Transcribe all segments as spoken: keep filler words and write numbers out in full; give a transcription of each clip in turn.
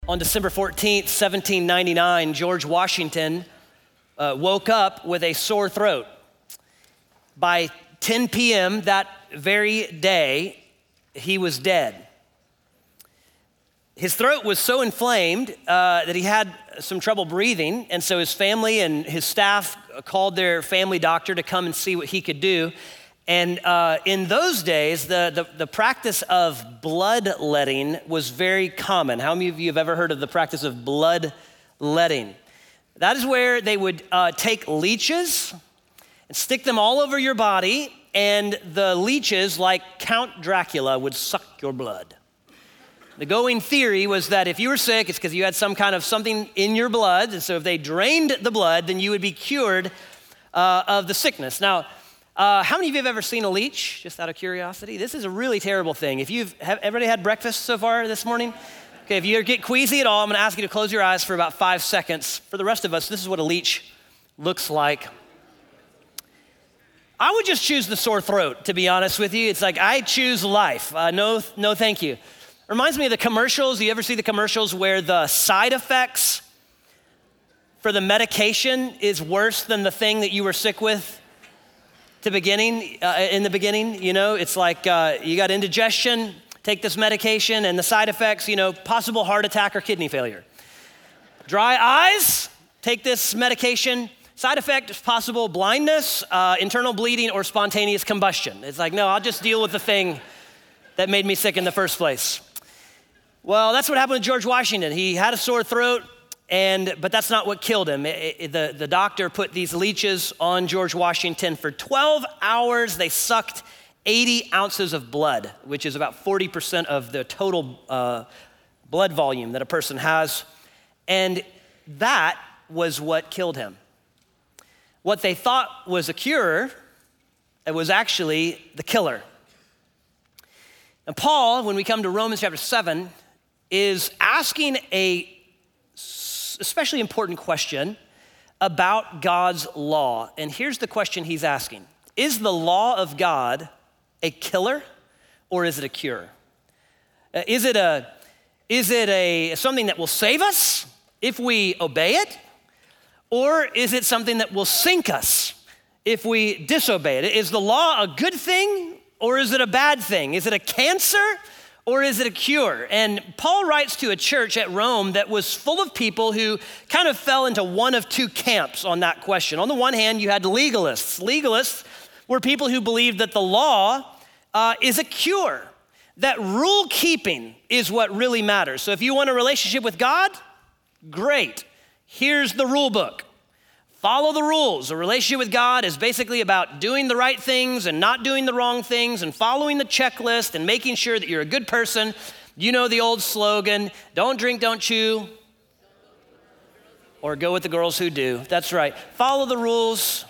On December fourteenth, seventeen ninety-nine, George Washington uh, woke up with a sore throat. By ten p.m. that very day, he was dead. His throat was so inflamed uh, that he had some trouble breathing, and so his family and his staff called their family doctor to come and see what he could do. And uh, in those days, the, the, the practice of bloodletting was very common. How many of you have ever heard of the practice of bloodletting? That is where they would uh, take leeches and stick them all over your body, and the leeches, like Count Dracula, would suck your blood. The going theory was that if you were sick, it's because you had some kind of something in your blood, and so if they drained the blood, then you would be cured uh, of the sickness. Now, Uh, how many of you have ever seen a leech, just out of curiosity? This is a really terrible thing. If you've, have everybody had breakfast so far this morning? Okay, if you get queasy at all, I'm gonna ask you to close your eyes for about five seconds. For the rest of us, this is what a leech looks like. I would just choose the sore throat, to be honest with you. It's like, I choose life. Uh, no, no thank you. Reminds me of the commercials. You ever see the commercials where the side effects for the medication is worse than the thing that you were sick with? To beginning, uh, in the beginning, you know, it's like uh, you got indigestion, take this medication, and the side effects, you know, possible heart attack or kidney failure. Dry eyes, take this medication, side effect is possible blindness, uh, internal bleeding, or spontaneous combustion. It's like, no, I'll just deal with the thing that made me sick in the first place. Well, that's what happened with George Washington. He had a sore throat. And, but that's not what killed him. It, it, the, the doctor put these leeches on George Washington. For twelve hours, they sucked eighty ounces of blood, which is about forty percent of the total uh, blood volume that a person has. And that was what killed him. What they thought was a cure, it was actually the killer. And Paul, when we come to Romans chapter seven, is asking a especially important question about God's law. And here's the question he's asking. Is the law of God a killer or is it a cure? Uh, is it a is it a something that will save us if we obey it? Or is it something that will sink us if we disobey it? Is the law a good thing or is it a bad thing? Is it a cancer or is it a cure? And Paul writes to a church at Rome that was full of people who kind of fell into one of two camps on that question. On the one hand, you had legalists. Legalists were people who believed that the law uh, is a cure, that rule keeping is what really matters. So if you want a relationship with God, great. Here's the rule book. Follow the rules. A relationship with God is basically about doing the right things and not doing the wrong things and following the checklist and making sure that you're a good person. You know the old slogan, don't drink, don't chew, or go with the girls who do. That's right. Follow the rules.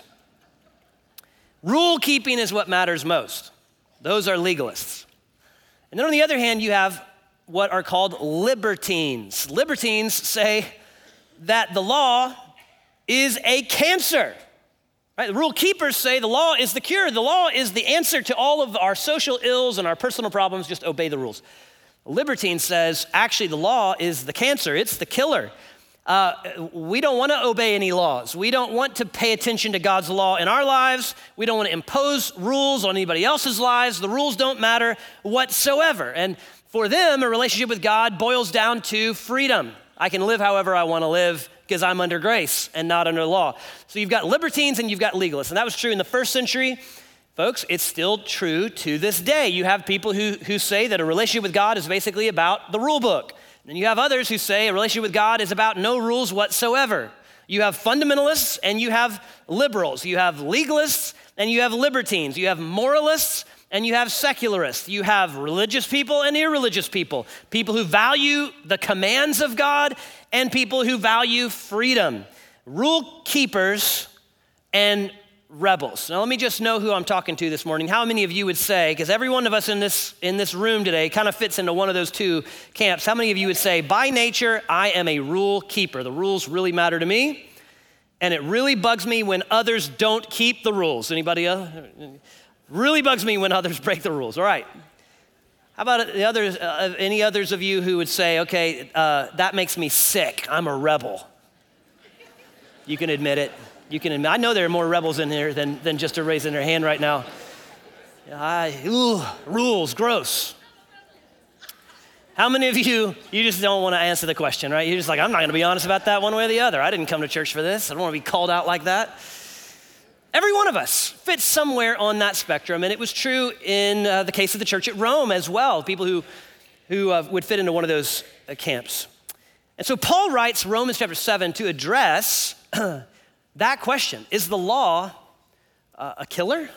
Rule keeping is what matters most. Those are legalists. And then on the other hand, you have what are called libertines. Libertines say that the law is a cancer, right? The rule keepers say the law is the cure. The law is the answer to all of our social ills and our personal problems. Just obey the rules. The libertine says, actually, the law is the cancer. It's the killer. Uh, we don't want to obey any laws. We don't want to pay attention to God's law in our lives. We don't want to impose rules on anybody else's lives. The rules don't matter whatsoever. And for them, a relationship with God boils down to freedom. I can live however I want to live because I'm under grace and not under law. So you've got libertines and you've got legalists. And that was true in the first century. Folks, it's still true to this day. You have people who, who say that a relationship with God is basically about the rule book. And you have others who say a relationship with God is about no rules whatsoever. You have fundamentalists and you have liberals. You have legalists and you have libertines. You have moralists and you have secularists. You have religious people and irreligious people. People who value the commands of God and people who value freedom. Rule keepers and rebels. Now let me just know who I'm talking to this morning. How many of you would say, because every one of us in this in this room today kind of fits into one of those two camps. How many of you would say, by nature, I am a rule keeper. The rules really matter to me. And it really bugs me when others don't keep the rules. Anybody else? Really bugs me when others break the rules. All right. How about the others, uh, any others of you who would say, okay, uh, that makes me sick, I'm a rebel? You can admit it. You can admit, I know there are more rebels in here than, than just a raising their hand right now. I, ooh, rules, gross. How many of you, you just don't want to answer the question, right? You're just like, I'm not going to be honest about that one way or the other. I didn't come to church for this. I don't want to be called out like that. Every one of us fits somewhere on that spectrum, and it was true in uh, the case of the church at Rome as well, people who, who uh, would fit into one of those uh, camps. And so Paul writes Romans chapter seven to address that question. Is the law uh, a killer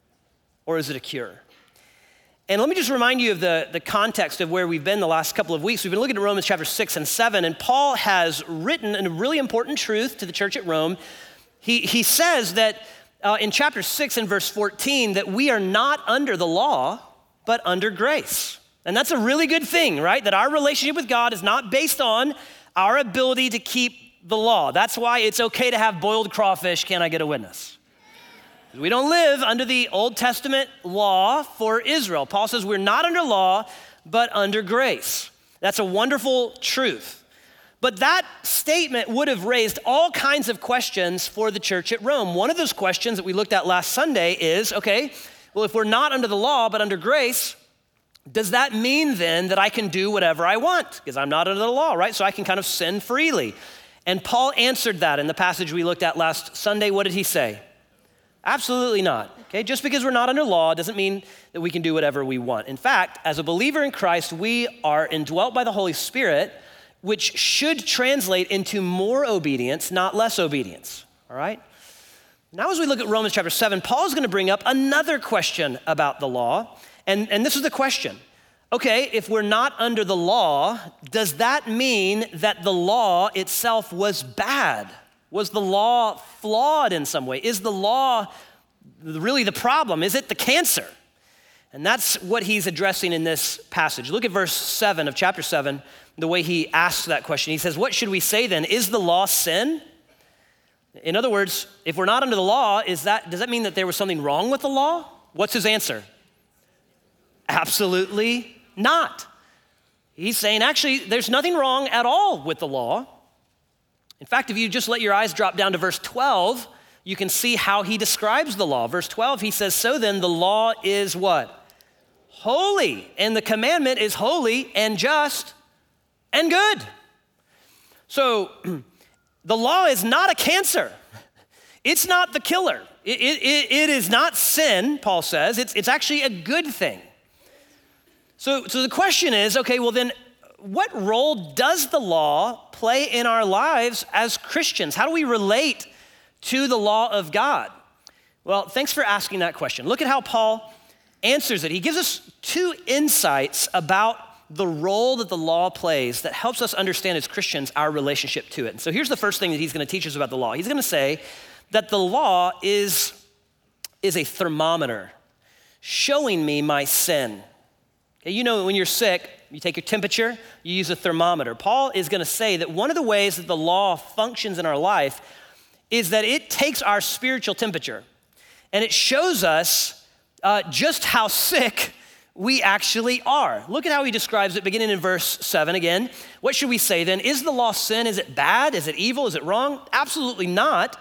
or is it a cure? And let me just remind you of the, the context of where we've been the last couple of weeks. We've been looking at Romans chapter six and seven, and Paul has written a really important truth to the church at Rome. He, he says that uh, in chapter six and verse fourteen that we are not under the law, but under grace. And that's a really good thing, right? That our relationship with God is not based on our ability to keep the law. That's why it's okay to have boiled crawfish. Can I get a witness? We don't live under the Old Testament law for Israel. Paul says we're not under law, but under grace. That's a wonderful truth. But that statement would have raised all kinds of questions for the church at Rome. One of those questions that we looked at last Sunday is, okay, well, if we're not under the law, but under grace, does that mean then that I can do whatever I want? Because I'm not under the law, right? So I can kind of sin freely. And Paul answered that in the passage we looked at last Sunday. What did he say? Absolutely not, okay? Just because we're not under law doesn't mean that we can do whatever we want. In fact, as a believer in Christ, we are indwelt by the Holy Spirit, which should translate into more obedience, not less obedience, all right? Now as we look at Romans chapter seven, Paul is gonna bring up another question about the law, and, and this is the question. Okay, if we're not under the law, does that mean that the law itself was bad? Was the law flawed in some way? Is the law really the problem? Is it the cancer? And that's what he's addressing in this passage. Look at verse seven of chapter seven, the way he asks that question. He says, what should we say then? Is the law sin? In other words, if we're not under the law, is that, does that mean that there was something wrong with the law? What's his answer? Absolutely not. He's saying, actually, there's nothing wrong at all with the law. In fact, if you just let your eyes drop down to verse twelve, you can see how he describes the law. Verse twelve, he says, so then the law is what? Holy, and the commandment is holy and just and good. So the law is not a cancer. It's not the killer. It, it, it is not sin, Paul says. It's, it's actually a good thing. So, so the question is, okay, well then, what role does the law play in our lives as Christians? How do we relate to the law of God? Well, thanks for asking that question. Look at how Paul answers it. He gives us two insights about the role that the law plays that helps us understand as Christians our relationship to it. And so here's the first thing that he's going to teach us about the law. He's going to say that the law is, is a thermometer showing me my sin. Okay, you know, when you're sick, you take your temperature, you use a thermometer. Paul is going to say that one of the ways that the law functions in our life is that it takes our spiritual temperature and it shows us uh, just how sick we actually are. Look at how he describes it beginning in verse seven again. What should we say then? Is the law sin? Is it bad? Is it evil? Is it wrong? Absolutely not.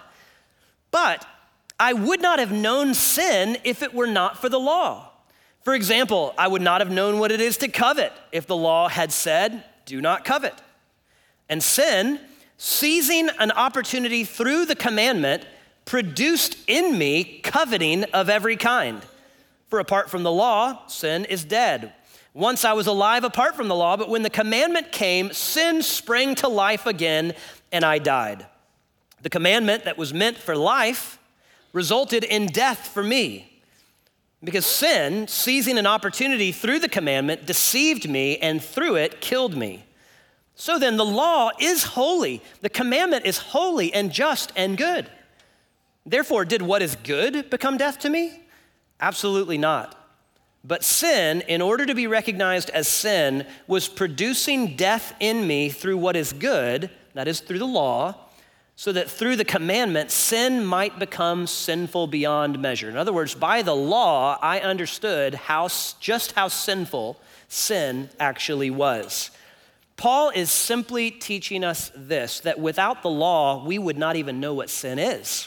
But I would not have known sin if it were not for the law. For example, I would not have known what it is to covet if the law had said, do not covet. And sin, seizing an opportunity through the commandment, produced in me coveting of every kind. For apart from the law, sin is dead. Once I was alive apart from the law, but when the commandment came, sin sprang to life again, and I died. The commandment that was meant for life resulted in death for me. Because sin, seizing an opportunity through the commandment, deceived me and through it killed me. So then the law is holy. The commandment is holy and just and good. Therefore, did what is good become death to me? Absolutely not. But sin, in order to be recognized as sin, was producing death in me through what is good, that is through the law, so that through the commandment, sin might become sinful beyond measure. In other words, by the law, I understood how just how sinful sin actually was. Paul is simply teaching us this, that without the law, we would not even know what sin is.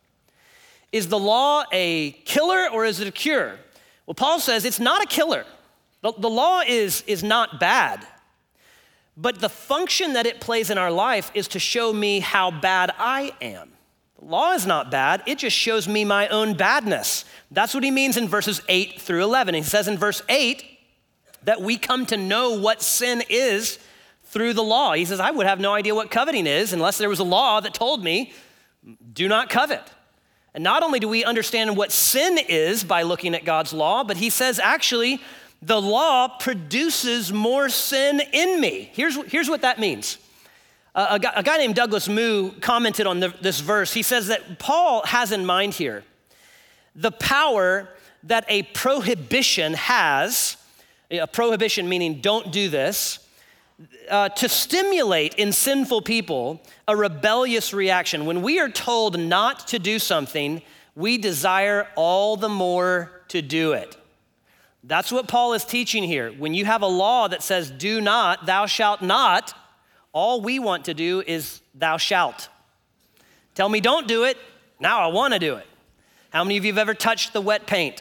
Is the law a killer or is it a cure? Well, Paul says it's not a killer. The, the law is, is not bad, but the function that it plays in our life is to show me how bad I am. The law is not bad, it just shows me my own badness. That's what he means in verses eight through eleven. He says in verse eight that we come to know what sin is through the law. He says, I would have no idea what coveting is unless there was a law that told me, do not covet. And not only do we understand what sin is by looking at God's law, but he says, actually, the law produces more sin in me. Here's, here's what that means. Uh, a, guy, a guy named Douglas Moo commented on the, this verse. He says that Paul has in mind here the power that a prohibition has, a prohibition meaning don't do this, Uh, to stimulate in sinful people a rebellious reaction. When we are told not to do something, we desire all the more to do it. That's what Paul is teaching here. When you have a law that says, do not, thou shalt not, all we want to do is thou shalt. Tell me don't do it, now I want to do it. How many of you have ever touched the wet paint?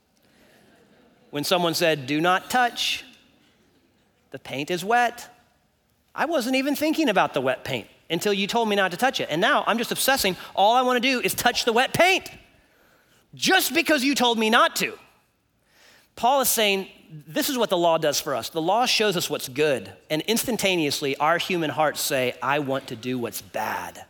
When someone said, do not touch, the paint is wet. I wasn't even thinking about the wet paint until you told me not to touch it. And now I'm just obsessing. All I want to do is touch the wet paint just because you told me not to. Paul is saying this is what the law does for us. The law shows us what's good. And instantaneously, our human hearts say, I want to do what's bad.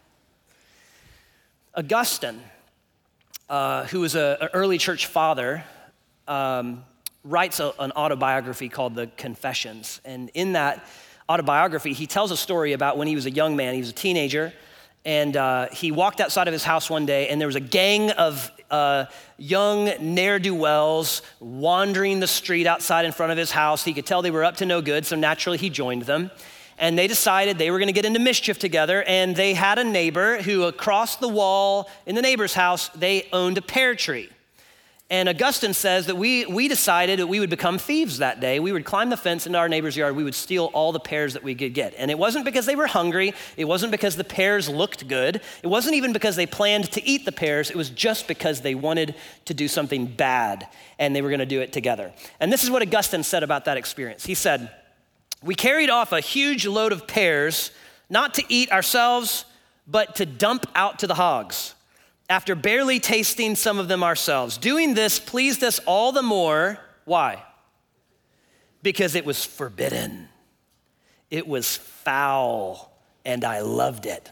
Augustine, uh, who was an early church father, um, writes a, an autobiography called The Confessions. And in that autobiography, he tells a story about when he was a young man. He was a teenager, and uh, he walked outside of his house one day, and there was a gang of uh, young ne'er-do-wells wandering the street outside in front of his house. He could tell they were up to no good, so naturally he joined them. And they decided they were gonna get into mischief together, and they had a neighbor who across the wall in the neighbor's house, they owned a pear tree. And Augustine says that we, we decided that we would become thieves that day. We would climb the fence into our neighbor's yard. We would steal all the pears that we could get. And it wasn't because they were hungry. It wasn't because the pears looked good. It wasn't even because they planned to eat the pears. It was just because they wanted to do something bad, and they were gonna do it together. And this is what Augustine said about that experience. He said, we carried off a huge load of pears, not to eat ourselves, but to dump out to the hogs, after barely tasting some of them ourselves. Doing this pleased us all the more. Why? Because it was forbidden. It was foul, and I loved it.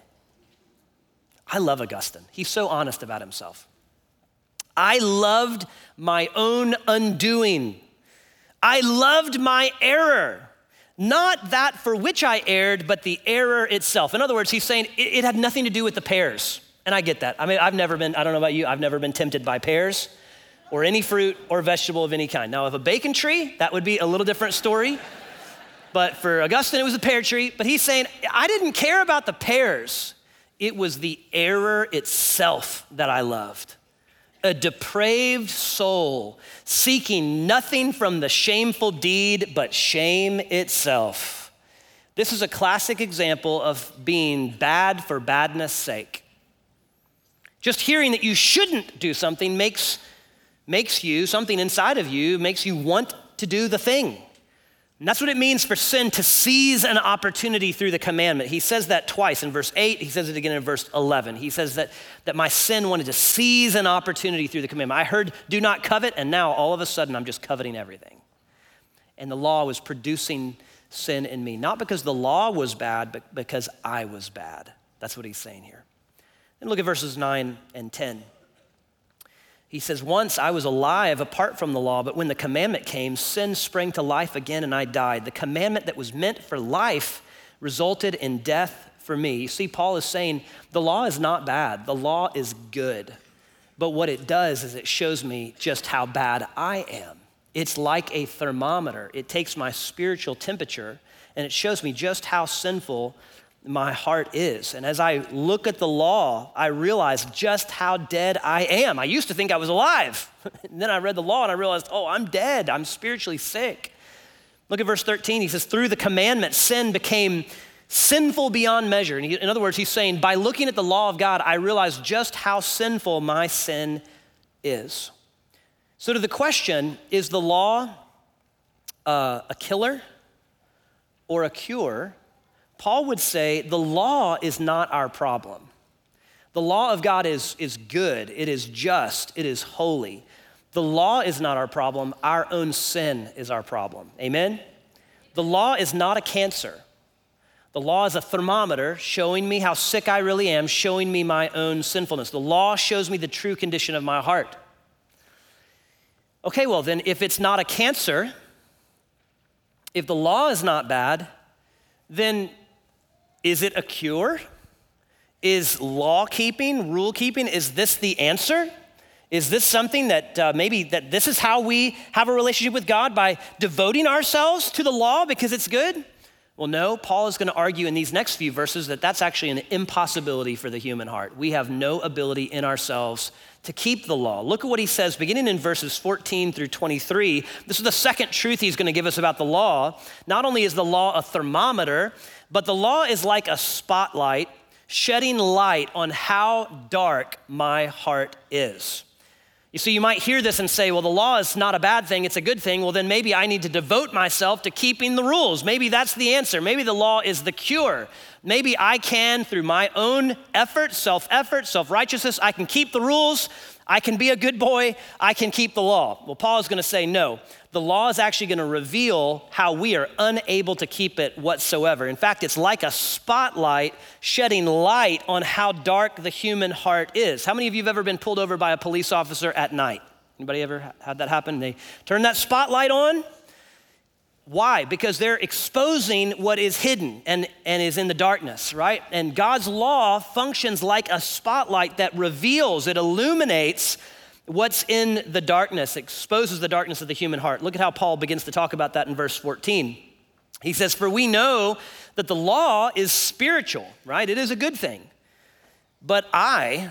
I love Augustine. He's so honest about himself. I loved my own undoing. I loved my error. Not that for which I erred, but the error itself. In other words, he's saying it, it had nothing to do with the pears. And I get that. I mean, I've never been, I don't know about you, I've never been tempted by pears or any fruit or vegetable of any kind. Now, if a bacon tree, that would be a little different story. But for Augustine, it was a pear tree. But he's saying, I didn't care about the pears. It was the error itself that I loved. A depraved soul seeking nothing from the shameful deed but shame itself. This is a classic example of being bad for badness' sake. Just hearing that you shouldn't do something makes, makes you, something inside of you, makes you want to do the thing. And that's what it means for sin to seize an opportunity through the commandment. He says that twice in verse eight, he says it again in verse eleven. He says that, that my sin wanted to seize an opportunity through the commandment. I heard, do not covet, and now all of a sudden I'm just coveting everything. And the law was producing sin in me, not because the law was bad, but because I was bad. That's what he's saying here. And look at verses nine and ten. He says, once I was alive apart from the law, but when the commandment came, sin sprang to life again and I died. The commandment that was meant for life resulted in death for me. You see, Paul is saying the law is not bad. The law is good. But what it does is it shows me just how bad I am. It's like a thermometer. It takes my spiritual temperature and it shows me just how sinful my heart is. And as I look at the law, I realize just how dead I am. I used to think I was alive. And then I read the law and I realized, oh, I'm dead. I'm spiritually sick. Look at verse thirteen. He says, through the commandment, sin became sinful beyond measure. And he, in other words, he's saying, by looking at the law of God, I realized just how sinful my sin is. So to the question, is the law uh, a killer or a cure? Paul would say the law is not our problem. The law of God is, is good, it is just, it is holy. The law is not our problem, our own sin is our problem. Amen? The law is not a cancer. The law is a thermometer showing me how sick I really am, showing me my own sinfulness. The law shows me the true condition of my heart. Okay, well then, if it's not a cancer, if the law is not bad, then is it a cure? Is law keeping, rule keeping, is this the answer? Is this something that uh, maybe that this is how we have a relationship with God, by devoting ourselves to the law because it's good? Well, no, Paul is going to argue in these next few verses that that's actually an impossibility for the human heart. We have no ability in ourselves to keep the law. Look at what he says beginning in verses fourteen through twenty-three. This is the second truth he's going to give us about the law. Not only is the law a thermometer, but the law is like a spotlight shedding light on how dark my heart is. You see, you might hear this and say, well, the law is not a bad thing, it's a good thing. Well, then maybe I need to devote myself to keeping the rules. Maybe that's the answer. Maybe the law is the cure. Maybe I can, through my own effort, self-effort, self-righteousness, I can keep the rules, I can be a good boy, I can keep the law. Well, Paul is going to say, no, the law is actually going to reveal how we are unable to keep it whatsoever. In fact, it's like a spotlight shedding light on how dark the human heart is. How many of you have ever been pulled over by a police officer at night? Anybody ever had that happen? They turn that spotlight on. Why? Because they're exposing what is hidden and, and is in the darkness, right? And God's law functions like a spotlight that reveals, it illuminates what's in the darkness, exposes the darkness of the human heart. Look at how Paul begins to talk about that in verse fourteen. He says, for we know that the law is spiritual, right? It is a good thing. But I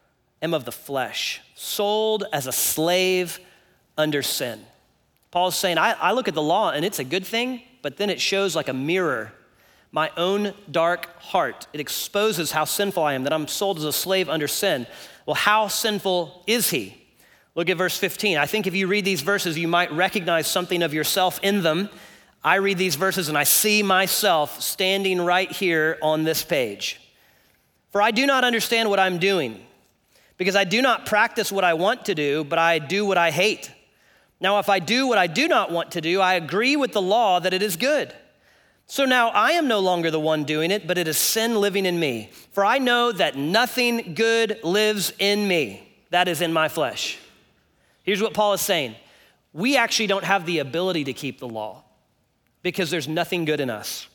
am of the flesh, sold as a slave under sin. Paul's saying, I, I look at the law and it's a good thing, but then it shows like a mirror my own dark heart. It exposes how sinful I am, that I'm sold as a slave under sin. Well, how sinful is he? Look at verse fifteen. I think if you read these verses, you might recognize something of yourself in them. I read these verses and I see myself standing right here on this page. For I do not understand what I'm doing, because I do not practice what I want to do, but I do what I hate. Now, if I do what I do not want to do, I agree with the law that it is good. So now I am no longer the one doing it, but it is sin living in me. For I know that nothing good lives in me, that is in my flesh. Here's what Paul is saying. We actually don't have the ability to keep the law because there's nothing good in us.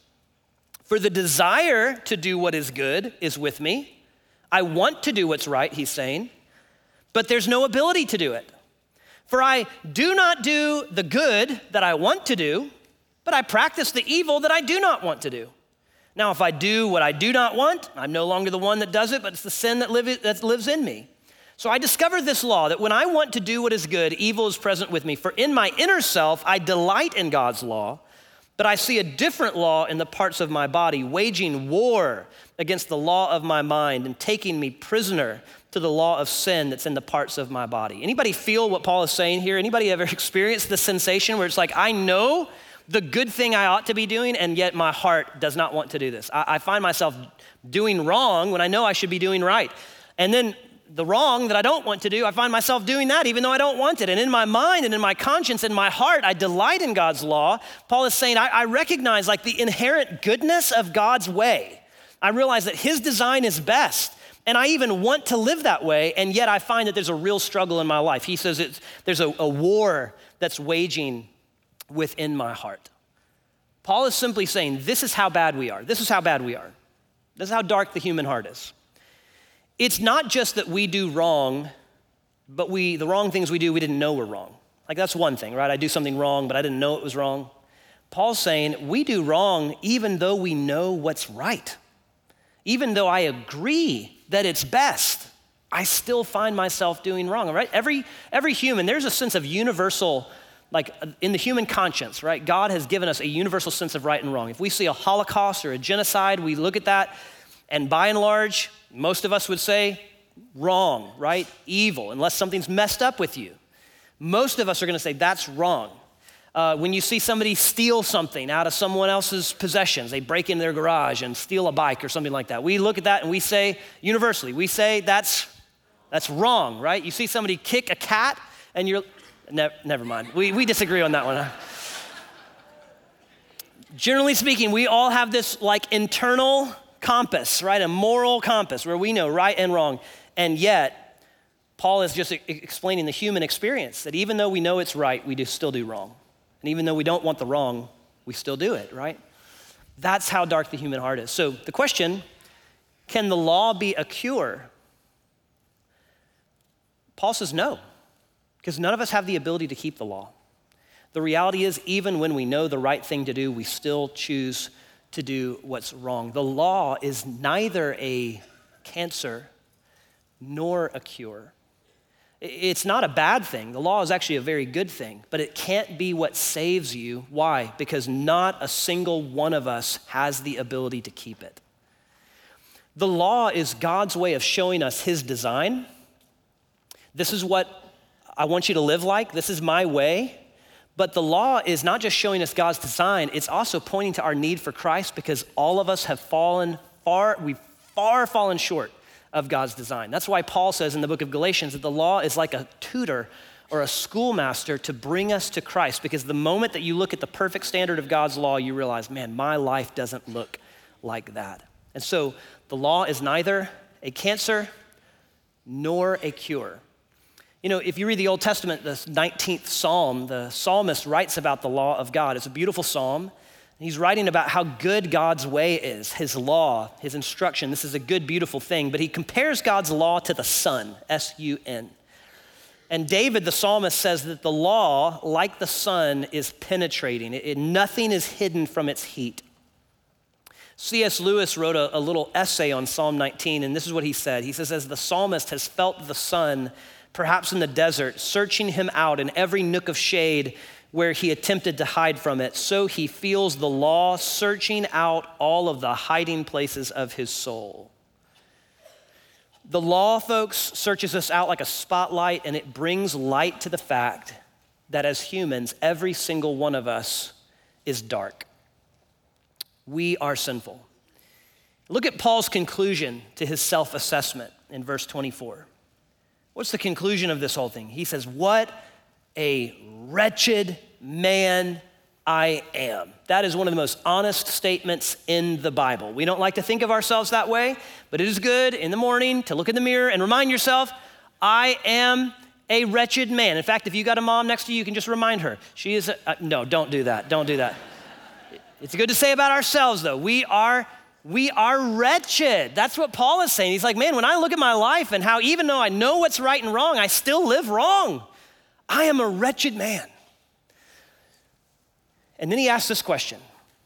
For the desire to do what is good is with me. I want to do what's right, he's saying, but there's no ability to do it. For I do not do the good that I want to do, but I practice the evil that I do not want to do. Now, if I do what I do not want, I'm no longer the one that does it, but it's the sin that, live, that lives in me. So I discovered this law, that when I want to do what is good, evil is present with me. For in my inner self, I delight in God's law, but I see a different law in the parts of my body, waging war against the law of my mind and taking me prisoner to the law of sin that's in the parts of my body. Anybody feel what Paul is saying here? Anybody ever experienced the sensation where it's like, I know the good thing I ought to be doing, and yet my heart does not want to do this. I, I find myself doing wrong when I know I should be doing right. And then the wrong that I don't want to do, I find myself doing that even though I don't want it. And in my mind and in my conscience and my heart, I delight in God's law. Paul is saying, I, I recognize like the inherent goodness of God's way. I realize that his design is best. And I even want to live that way, and yet I find that there's a real struggle in my life. He says it's, there's a, a war that's waging within my heart. Paul is simply saying, this is how bad we are. This is how bad we are. This is how dark the human heart is. It's not just that we do wrong, but we the wrong things we do, we didn't know were wrong. Like that's one thing, right? I do something wrong, but I didn't know it was wrong. Paul's saying we do wrong even though we know what's right. Even though I agree that it's best, I still find myself doing wrong, right? Every, every human, there's a sense of universal like in the human conscience, right? God has given us a universal sense of right and wrong. If we see a Holocaust or a genocide, we look at that, and by and large, most of us would say wrong, right? Evil, unless something's messed up with you. Most of us are gonna say that's wrong. Uh, when you see somebody steal something out of someone else's possessions, they break into their garage and steal a bike or something like that. We look at that and we say, universally, we say that's that's wrong, right? You see somebody kick a cat and you're, ne- never mind. We, we disagree on that one. Huh? Generally speaking, we all have this like internal compass, right? A moral compass where we know right and wrong. And yet, Paul is just explaining the human experience that even though we know it's right, we do still do wrong. And even though we don't want the wrong, we still do it, right? That's how dark the human heart is. So the question, can the law be a cure? Paul says no, because none of us have the ability to keep the law. The reality is, even when we know the right thing to do, we still choose to do what's wrong. The law is neither a cancer nor a cure. It's not a bad thing. The law is actually a very good thing, but it can't be what saves you. Why? Because not a single one of us has the ability to keep it. The law is God's way of showing us his design. This is what I want you to live like. This is my way. But the law is not just showing us God's design, it's also pointing to our need for Christ, because all of us have fallen far, we've far fallen short of God's design. That's why Paul says in the book of Galatians that the law is like a tutor or a schoolmaster to bring us to Christ, because the moment that you look at the perfect standard of God's law, you realize, man, my life doesn't look like that. And so the law is neither a cancer nor a cure. You know, if you read the Old Testament, the nineteenth Psalm, the psalmist writes about the law of God. It's a beautiful psalm. He's writing about how good God's way is, his law, his instruction. This is a good, beautiful thing. But he compares God's law to the sun, S U N. And David, the psalmist, says that the law, like the sun, is penetrating. It, it, nothing is hidden from its heat. C S Lewis wrote a, a little essay on Psalm nineteen, and this is what he said. He says, as the psalmist has felt the sun, perhaps in the desert, searching him out in every nook of shade where he attempted to hide from it, so he feels the law searching out all of the hiding places of his soul. The law, folks, searches us out like a spotlight, and it brings light to the fact that as humans, every single one of us is dark. We are sinful. Look at Paul's conclusion to his self-assessment in verse twenty-four. What's the conclusion of this whole thing? He says, what a wretched man I am. That is one of the most honest statements in the Bible. We don't like to think of ourselves that way, but it is good in the morning to look in the mirror and remind yourself, I am a wretched man. In fact, if you got a mom next to you, you can just remind her. She is, a, uh, no, don't do that. Don't do that. It's good to say about ourselves, though. We are We are wretched. That's what Paul is saying. He's like, man, when I look at my life and how even though I know what's right and wrong, I still live wrong. I am a wretched man. And then he asks this question: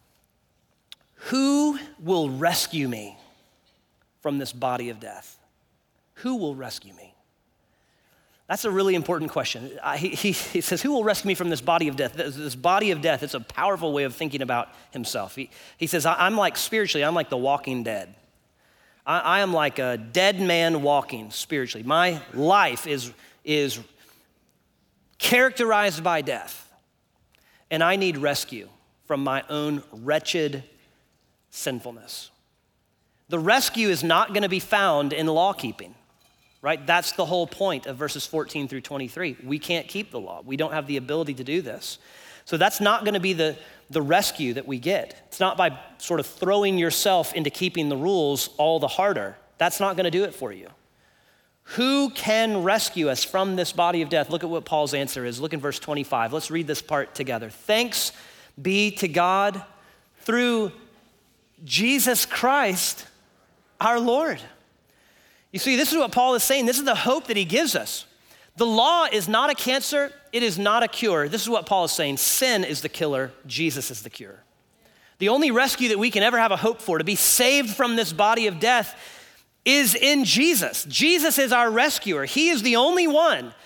who will rescue me from this body of death? Who will rescue me? That's a really important question. Uh, he, he, he says, who will rescue me from this body of death? This, this body of death, it's a powerful way of thinking about himself. He, he says, I, I'm like, spiritually, I'm like the walking dead. I, I am like a dead man walking spiritually. My life is, is characterized by death, and I need rescue from my own wretched sinfulness. The rescue is not gonna be found in law keeping. Right? That's the whole point of verses fourteen through twenty-three. We can't keep the law. We don't have the ability to do this. So that's not gonna be the, the rescue that we get. It's not by sort of throwing yourself into keeping the rules all the harder. That's not gonna do it for you. Who can rescue us from this body of death? Look at what Paul's answer is. Look in verse twenty-five. Let's read this part together. Thanks be to God through Jesus Christ, our Lord. You see, this is what Paul is saying. This is the hope that he gives us. The law is not a cancer. It is not a cure. This is what Paul is saying. Sin is the killer. Jesus is the cure. The only rescue that we can ever have a hope for, to be saved from this body of death, is in Jesus. Jesus is our rescuer. He is the only one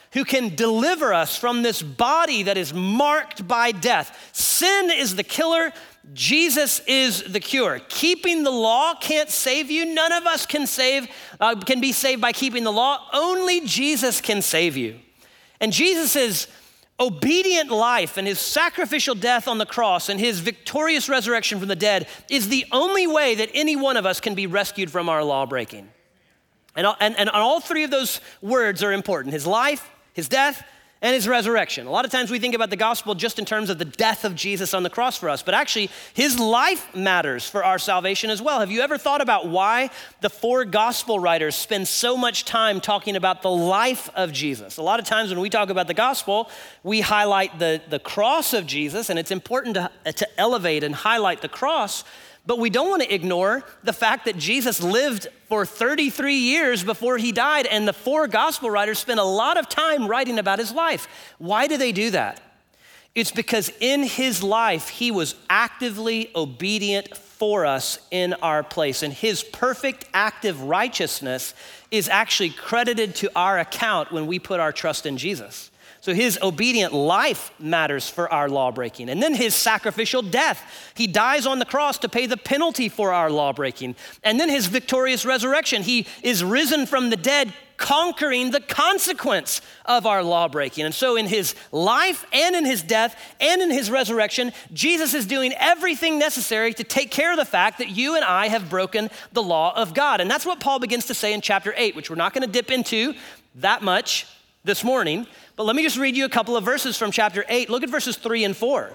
who can deliver us from this body that is marked by death. Sin is the killer. Jesus is the cure. Keeping the law can't save you. None of us can save, uh, can be saved by keeping the law. Only Jesus can save you. And Jesus' obedient life and his sacrificial death on the cross and his victorious resurrection from the dead is the only way that any one of us can be rescued from our law breaking. And, and, and all three of those words are important: his life, his death, and his resurrection. A lot of times we think about the gospel just in terms of the death of Jesus on the cross for us, but actually his life matters for our salvation as well. Have you ever thought about why the four gospel writers spend so much time talking about the life of Jesus? A lot of times when we talk about the gospel, we highlight the, the cross of Jesus, and it's important to, to elevate and highlight the cross, but we don't want to ignore the fact that Jesus lived for thirty-three years before he died, and the four gospel writers spent a lot of time writing about his life. Why do they do that? It's because in his life, he was actively obedient for us in our place, and his perfect active righteousness is actually credited to our account when we put our trust in Jesus. So his obedient life matters for our law breaking. And then his sacrificial death. He dies on the cross to pay the penalty for our law breaking. And then his victorious resurrection. He is risen from the dead, conquering the consequence of our law breaking. And so in his life and in his death and in his resurrection, Jesus is doing everything necessary to take care of the fact that you and I have broken the law of God. And that's what Paul begins to say in chapter eight, which we're not going to dip into that much this morning. But let me just read you a couple of verses from chapter eight. Look at verses three and four.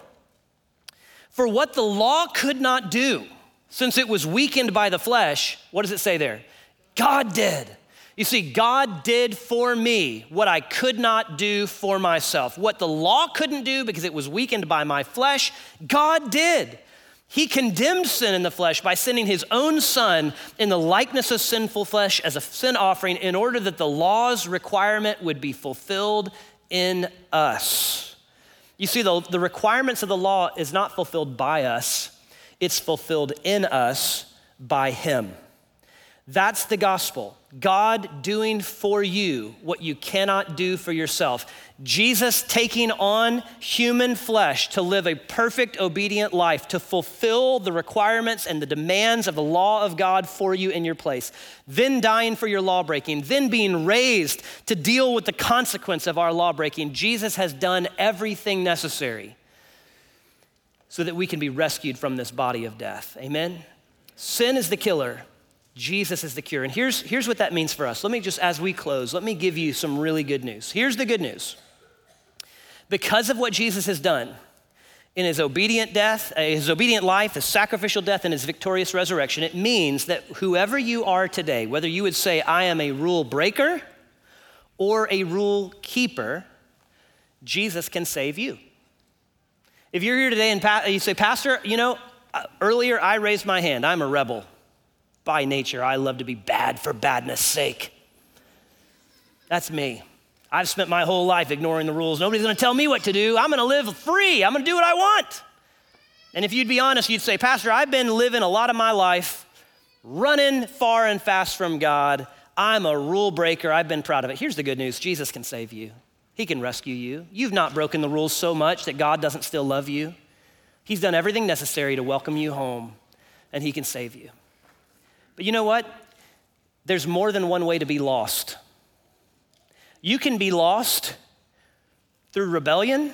For what the law could not do, since it was weakened by the flesh, what does it say there? God did. You see, God did for me what I could not do for myself. What the law couldn't do because it was weakened by my flesh, God did. He condemned sin in the flesh by sending his own son in the likeness of sinful flesh as a sin offering in order that the law's requirement would be fulfilled in us. You see, the, the requirements of the law is not fulfilled by us, it's fulfilled in us by him. That's the gospel. God doing for you what you cannot do for yourself. Jesus taking on human flesh to live a perfect, obedient life, to fulfill the requirements and the demands of the law of God for you in your place. Then dying for your law breaking, then being raised to deal with the consequence of our law breaking. Jesus has done everything necessary so that we can be rescued from this body of death. Amen? Sin is the killer. Jesus is the cure. And here's, here's what that means for us. Let me just, as we close, let me give you some really good news. Here's the good news. Because of what Jesus has done in his obedient death, uh, his obedient life, his sacrificial death, and his victorious resurrection, it means that whoever you are today, whether you would say, I am a rule breaker or a rule keeper, Jesus can save you. If you're here today and pa- you say, Pastor, you know, uh, earlier I raised my hand. I'm a rebel. By nature, I love to be bad for badness' sake. That's me. I've spent my whole life ignoring the rules. Nobody's gonna tell me what to do. I'm gonna live free. I'm gonna do what I want. And if you'd be honest, you'd say, Pastor, I've been living a lot of my life running far and fast from God. I'm a rule breaker. I've been proud of it. Here's the good news. Jesus can save you. He can rescue you. You've not broken the rules so much that God doesn't still love you. He's done everything necessary to welcome you home, and he can save you. But you know what? There's more than one way to be lost. You can be lost through rebellion,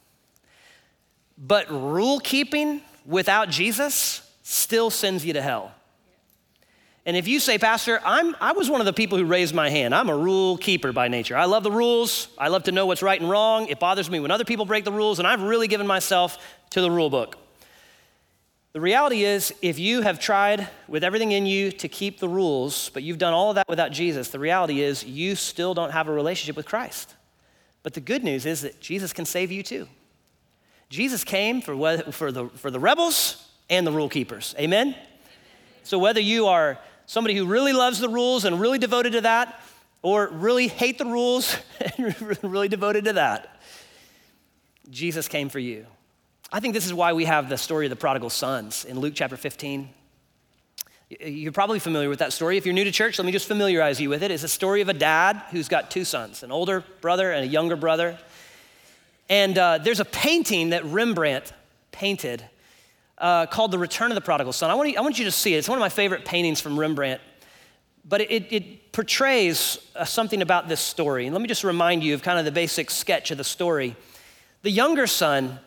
but rule keeping without Jesus still sends you to hell. And if you say, Pastor, I'm, I was one of the people who raised my hand. I'm a rule keeper by nature. I love the rules. I love to know what's right and wrong. It bothers me when other people break the rules, and I've really given myself to the rule book. The reality is, if you have tried with everything in you to keep the rules, but you've done all of that without Jesus, the reality is you still don't have a relationship with Christ. But the good news is that Jesus can save you too. Jesus came for, what, for, the, for the rebels and the rule keepers. Amen? So whether you are somebody who really loves the rules and really devoted to that, or really hate the rules and really devoted to that, Jesus came for you. I think this is why we have the story of the prodigal sons in Luke chapter fifteen. You're probably familiar with that story. If you're new to church, let me just familiarize you with it. It's a story of a dad who's got two sons, an older brother and a younger brother. And uh, there's a painting that Rembrandt painted uh, called The Return of the Prodigal Son. I want, you, I want you to see it. It's one of my favorite paintings from Rembrandt. But it, it, it portrays uh, something about this story. And let me just remind you of kind of the basic sketch of the story. The younger son,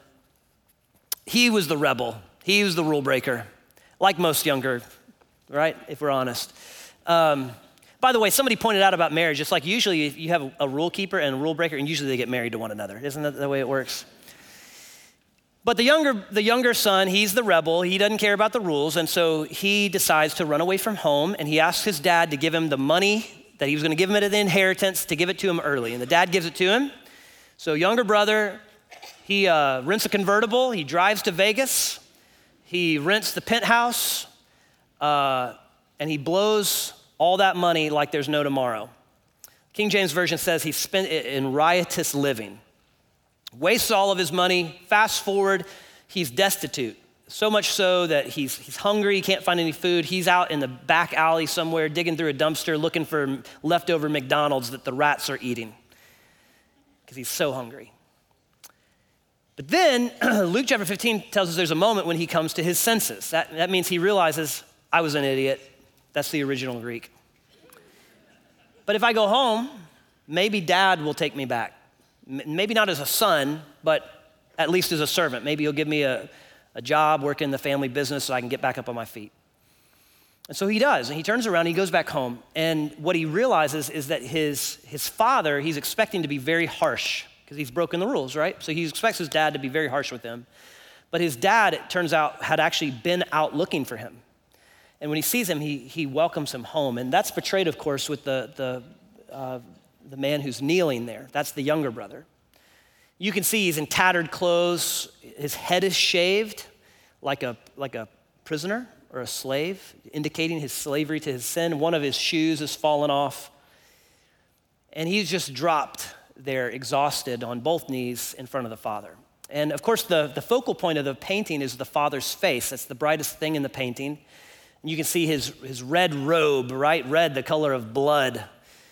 he was the rebel. He was the rule breaker, like most younger, right, if we're honest. Um, by the way, somebody pointed out about marriage, it's like usually you have a, a rule keeper and a rule breaker, and usually they get married to one another. Isn't that the way it works? But the younger, the younger son, he's the rebel. He doesn't care about the rules, and so he decides to run away from home, and he asks his dad to give him the money that he was going to give him at the inheritance, to give it to him early. And the dad gives it to him. So younger brother, he uh, rents a convertible. He drives to Vegas. He rents the penthouse, uh, and he blows all that money like there's no tomorrow. King James Version says he spent it in riotous living. Wastes all of his money. Fast forward, he's destitute. So much so that he's, he's hungry, he can't find any food. He's out in the back alley somewhere digging through a dumpster looking for leftover McDonald's that the rats are eating because he's so hungry. But then Luke chapter fifteen tells us there's a moment when he comes to his senses. That, that means he realizes, I was an idiot. That's the original Greek. But if I go home, maybe dad will take me back. Maybe not as a son, but at least as a servant. Maybe he'll give me a, a job, work in the family business so I can get back up on my feet. And so he does, and he turns around, and he goes back home, and what he realizes is that his, his father, he's expecting to be very harsh because he's broken the rules, right? So he expects his dad to be very harsh with him. But his dad, it turns out, had actually been out looking for him. And when he sees him, he, he welcomes him home. And that's portrayed, of course, with the, the, uh, the man who's kneeling there. That's the younger brother. You can see he's in tattered clothes. His head is shaved like a, like a prisoner or a slave, indicating his slavery to his sin. One of his shoes has fallen off. And he's just dropped there, exhausted on both knees in front of the father. And of course, the, the focal point of the painting is the father's face. That's the brightest thing in the painting. You can see his, his red robe, right? Red, the color of blood.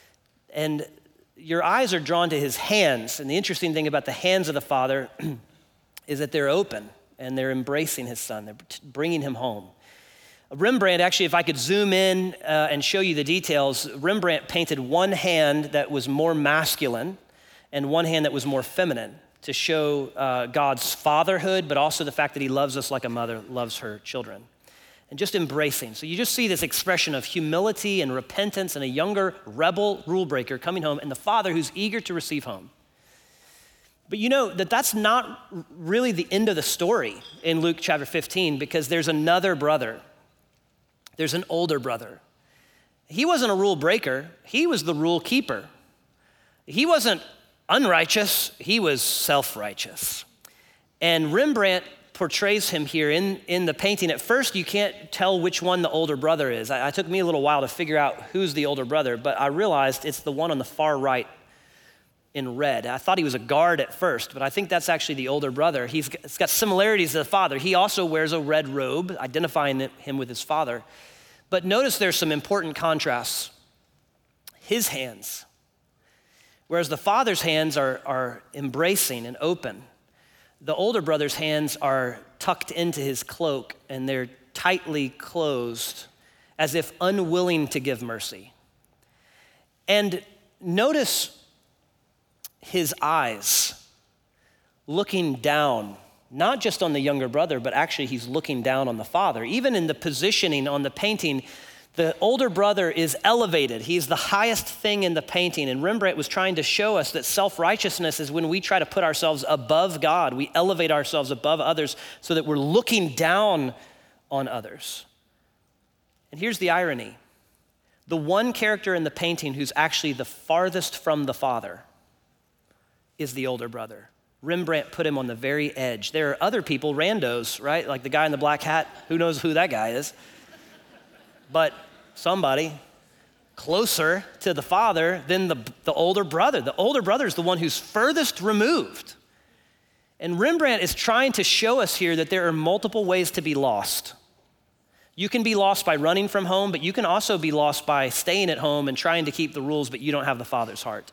And your eyes are drawn to his hands. And the interesting thing about the hands of the father is that they're open and they're embracing his son. They're bringing him home. Rembrandt, actually, if I could zoom in uh, and show you the details, Rembrandt painted one hand that was more masculine and one hand that was more feminine to show uh, God's fatherhood, but also the fact that he loves us like a mother loves her children. And just embracing. So you just see this expression of humility and repentance and a younger rebel rule breaker coming home and the father who's eager to receive home. But you know that that's not really the end of the story in Luke chapter fifteen because there's another brother. There's an older brother. He wasn't a rule breaker. He was the rule keeper. He wasn't unrighteous. He was self-righteous. And Rembrandt portrays him here in, in the painting. At first, you can't tell which one the older brother is. I, it took me a little while to figure out who's the older brother, but I realized it's the one on the far right in red. I thought he was a guard at first, but I think that's actually the older brother. He's got, it's got similarities to the father. He also wears a red robe, identifying him with his father. But notice there's some important contrasts. His hands, whereas the father's hands are, are embracing and open, the older brother's hands are tucked into his cloak and they're tightly closed as if unwilling to give mercy. And notice his eyes looking down, not just on the younger brother, but actually he's looking down on the father. Even in the positioning on the painting, the older brother is elevated. He's the highest thing in the painting. And Rembrandt was trying to show us that self-righteousness is when we try to put ourselves above God. We elevate ourselves above others so that we're looking down on others. And here's the irony. The one character in the painting who's actually the farthest from the father is the older brother. Rembrandt put him on the very edge. There are other people, randos, right? Like the guy in the black hat. Who knows who that guy is? But somebody closer to the father than the, the older brother. The older brother is the one who's furthest removed. And Rembrandt is trying to show us here that there are multiple ways to be lost. You can be lost by running from home, but you can also be lost by staying at home and trying to keep the rules, but you don't have the Father's heart.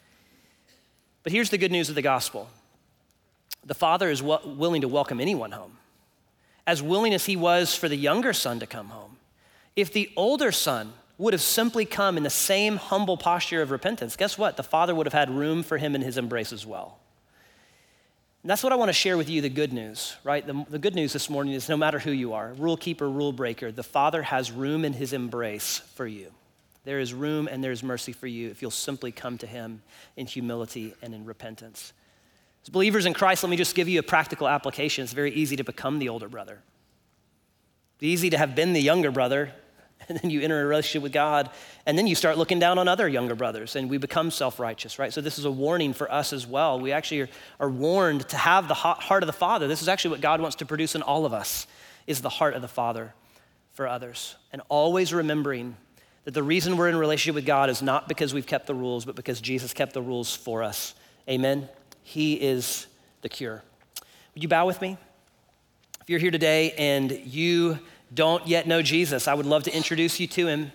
But here's the good news of the gospel. The Father is w- willing to welcome anyone home, as willing as he was for the younger son to come home. If the older son would have simply come in the same humble posture of repentance, guess what? The Father would have had room for him in his embrace as well. And that's what I want to share with you, the good news, right? The, the good news this morning is no matter who you are, rule keeper, rule breaker, the Father has room in his embrace for you. There is room and there is mercy for you if you'll simply come to him in humility and in repentance. As believers in Christ, let me just give you a practical application. It's very easy to become the older brother. It's easy to have been the younger brother, and then you enter a relationship with God, and then you start looking down on other younger brothers, and we become self-righteous, right? So this is a warning for us as well. We actually are, are warned to have the heart of the Father. This is actually what God wants to produce in all of us, is the heart of the Father for others. And always remembering that the reason we're in a relationship with God is not because we've kept the rules, but because Jesus kept the rules for us. Amen? He is the cure. Would you bow with me? If you're here today and you don't yet know Jesus, I would love to introduce you to him.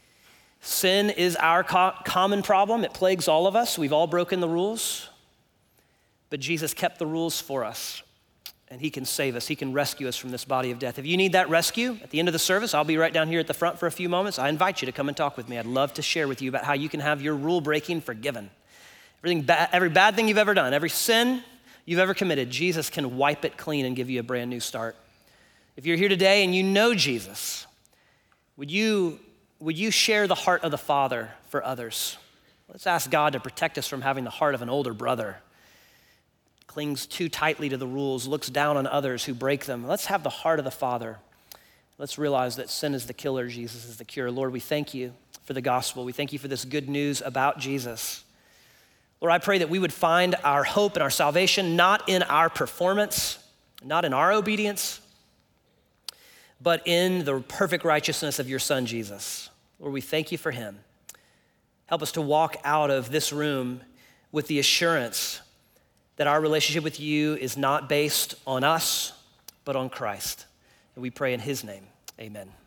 Sin is our co- common problem. It plagues all of us. We've all broken the rules, but Jesus kept the rules for us, and he can save us. He can rescue us from this body of death. If you need that rescue, at the end of the service, I'll be right down here at the front for a few moments. I invite you to come and talk with me. I'd love to share with you about how you can have your rule breaking forgiven. Everything ba- every bad thing you've ever done, every sin you've ever committed, Jesus can wipe it clean and give you a brand new start. If you're here today and you know Jesus, would you, would you share the heart of the Father for others? Let's ask God to protect us from having the heart of an older brother. Clings too tightly to the rules, looks down on others who break them. Let's have the heart of the Father. Let's realize that sin is the killer, Jesus is the cure. Lord, we thank you for the gospel. We thank you for this good news about Jesus. Lord, I pray that we would find our hope and our salvation not in our performance, not in our obedience, but in the perfect righteousness of your Son, Jesus. Lord, we thank you for him. Help us to walk out of this room with the assurance that our relationship with you is not based on us, but on Christ. And we pray in his name, amen.